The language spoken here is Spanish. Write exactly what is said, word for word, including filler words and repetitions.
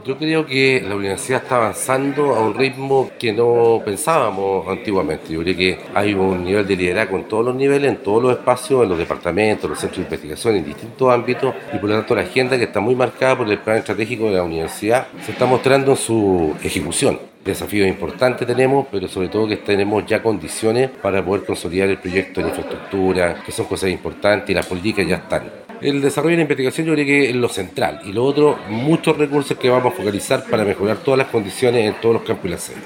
Yo creo que la universidad está avanzando a un ritmo que no pensábamos antiguamente. Yo creo que hay un nivel de liderazgo en todos los niveles, en todos los espacios, en los departamentos, los centros de investigación, en distintos ámbitos, y por lo tanto la agenda que está muy marcada por el plan estratégico de la universidad se está mostrando en su ejecución. Desafíos importantes tenemos, pero sobre todo que tenemos ya condiciones para poder consolidar el proyecto en infraestructura, que son cosas importantes y las políticas ya están. El desarrollo de la investigación yo creo que es lo central y lo otro, muchos recursos que vamos a focalizar para mejorar todas las condiciones en todos los campos y las sedes.